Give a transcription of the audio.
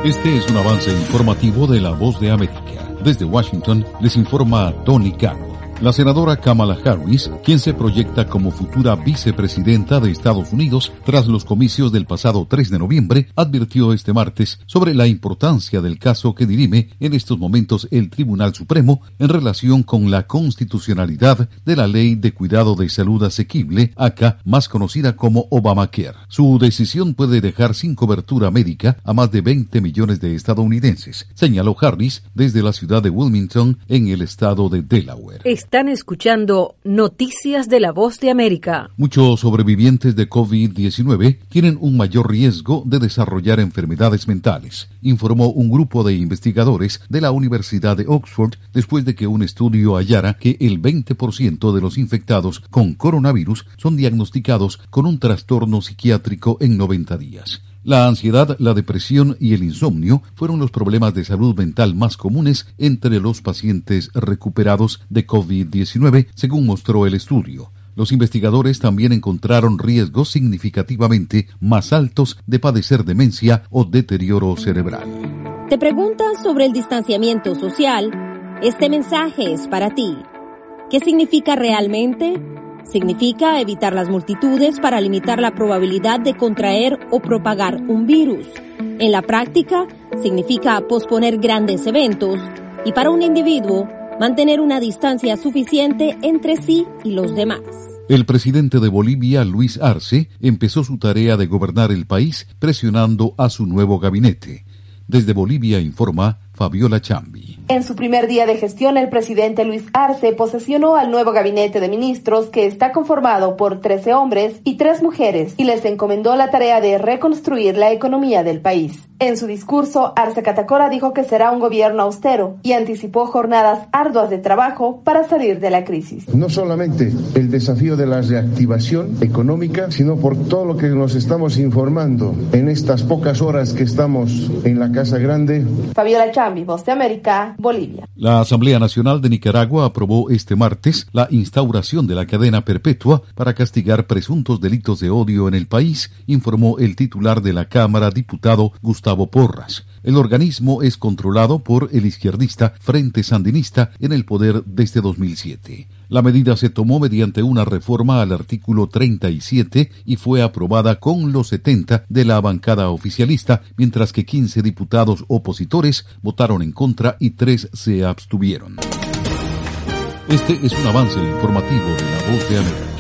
Este es un avance informativo de La Voz de América. Desde Washington les informa Tony Cano. La senadora Kamala Harris, quien se proyecta como futura vicepresidenta de Estados Unidos tras los comicios del pasado 3 de noviembre, advirtió este martes sobre la importancia del caso que dirime en estos momentos el Tribunal Supremo en relación con la constitucionalidad de la Ley de Cuidado de Salud Asequible, acá más conocida como Obamacare. Su decisión puede dejar sin cobertura médica a más de 20 millones de estadounidenses, señaló Harris desde la ciudad de Wilmington, en el estado de Delaware. Están escuchando Noticias de La Voz de América. Muchos sobrevivientes de COVID-19 tienen un mayor riesgo de desarrollar enfermedades mentales, informó un grupo de investigadores de la Universidad de Oxford después de que un estudio hallara que el 20% de los infectados con coronavirus son diagnosticados con un trastorno psiquiátrico en 90 días. La ansiedad, la depresión y el insomnio fueron los problemas de salud mental más comunes entre los pacientes recuperados de COVID-19, según mostró el estudio. Los investigadores también encontraron riesgos significativamente más altos de padecer demencia o deterioro cerebral. ¿Te preguntas sobre el distanciamiento social? Este mensaje es para ti. ¿Qué significa realmente? Significa evitar las multitudes para limitar la probabilidad de contraer o propagar un virus. En la práctica, significa posponer grandes eventos y para un individuo, mantener una distancia suficiente entre sí y los demás. El presidente de Bolivia, Luis Arce, empezó su tarea de gobernar el país presionando a su nuevo gabinete. Desde Bolivia informa Fabiola Chambi. En su primer día de gestión, el presidente Luis Arce posesionó al nuevo gabinete de ministros, que está conformado por 13 hombres y 3 mujeres, y les encomendó la tarea de reconstruir la economía del país. En su discurso, Arce Catacora dijo que será un gobierno austero y anticipó jornadas arduas de trabajo para salir de la crisis. No solamente el desafío de la reactivación económica, sino por todo lo que nos estamos informando en estas pocas horas que estamos en la Casa Grande. Fabiola Chambi, Voz de América, Bolivia. La Asamblea Nacional de Nicaragua aprobó este martes la instauración de la cadena perpetua para castigar presuntos delitos de odio en el país, informó el titular de la Cámara, diputado Gustavo Porras. El organismo es controlado por el izquierdista Frente Sandinista, en el poder desde 2007. La medida se tomó mediante una reforma al artículo 37 y fue aprobada con los 70 de la bancada oficialista, mientras que 15 diputados opositores votaron en contra y 3 se abstuvieron. Este es un avance informativo de La Voz de América.